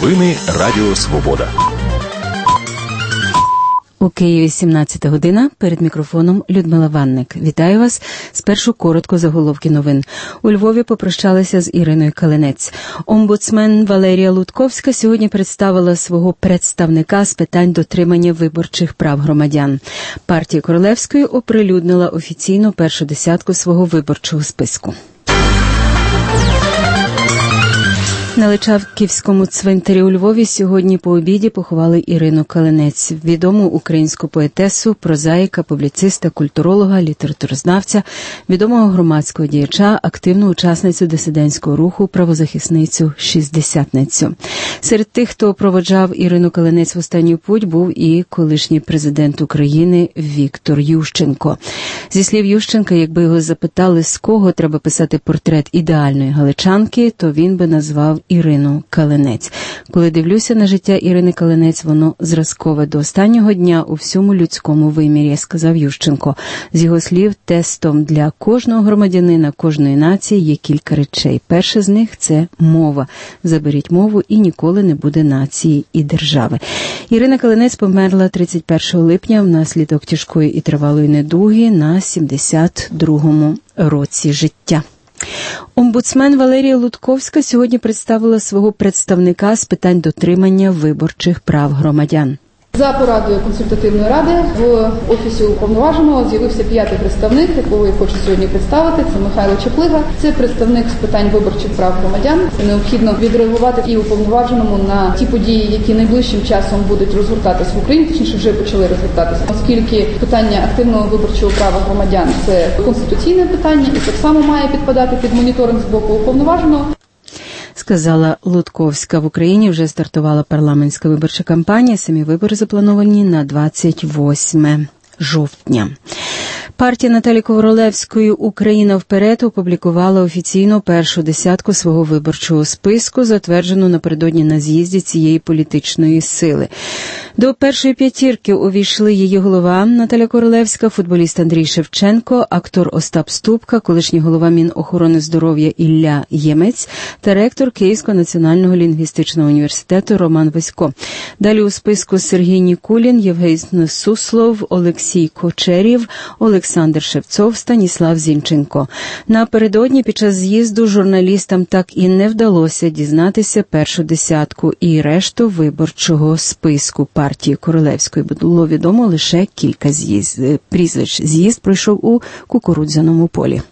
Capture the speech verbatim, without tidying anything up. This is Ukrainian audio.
Новини Радіо Свобода. У Києві сімнадцята година, перед мікрофоном Людмила Ванник. Вітаю вас. Спершу коротко заголовки новин. У Львові попрощалися з Іриною Калинець. Омбудсмен Валерія Лутковська сьогодні представила свого представника з питань дотримання виборчих прав громадян. Партія Королевської оприлюднила офіційно першу десятку свого виборчого списку. На Личаківському цвинтарі у Львові сьогодні по обіді поховали Ірину Калинець, відому українську поетесу, прозаїка, публіциста, культуролога, літературознавця, відомого громадського діяча, активну учасницю дисидентського руху, правозахисницю, шістдесятницю. Серед тих, хто проводжав Ірину Калинець в останню путь, був і колишній президент України Віктор Ющенко. Зі слів Ющенка, якби його запитали, з кого треба писати портрет ідеальної галичанки, то він би назвав Ірину Калинець. Коли дивлюся на життя Ірини Калинець, воно зразкове до останнього дня у всьому людському вимірі, сказав Ющенко. З його слів, тестом для кожного громадянина, кожної нації є кілька речей. Перше з них – це мова. Заберіть мову і ніколи не буде нації і держави. Ірина Калинець померла тридцять першого липня внаслідок тяжкої і тривалої недуги на сімдесят другому році життя. Омбудсмен Валерія Лутковська сьогодні представила свого представника з питань дотримання виборчих прав громадян. За порадою консультативної ради в Офісі Уповноваженого з'явився п'ятий представник, якого я хочу сьогодні представити. Це Михайло Чаплига. Це представник з питань виборчих прав громадян. Це необхідно відреагувати і Уповноваженому на ті події, які найближчим часом будуть розгортатися в Україні, точніше вже почали розгортатися. Оскільки питання активного виборчого права громадян – це конституційне питання і так само має підпадати під моніторинг з боку Уповноваженого. Сказала Лутковська. В Україні вже стартувала парламентська виборча кампанія. Самі вибори заплановані на двадцять восьме жовтня. Партія Наталії Королевської «Україна вперед» опублікувала офіційно першу десятку свого виборчого списку, затверджену напередодні на з'їзді цієї політичної сили. До першої п'ятірки увійшли її голова Наталія Королевська, футболіст Андрій Шевченко, актор Остап Ступка, колишній голова Мінохорони здоров'я Ілля Ємець та ректор Київського національного лінгвістичного університету Роман Васько. Далі у списку Сергій Нікулін, Євген Суслов, Олексій Кочерів, Олександр Шевцов, Станіслав Зінченко. Напередодні під час з'їзду журналістам так і не вдалося дізнатися першу десятку і решту виборчого списку партії Королевської. Було відомо лише кілька з'їзд, прізвищ. З'їзд пройшов у Кукурудзяному полі.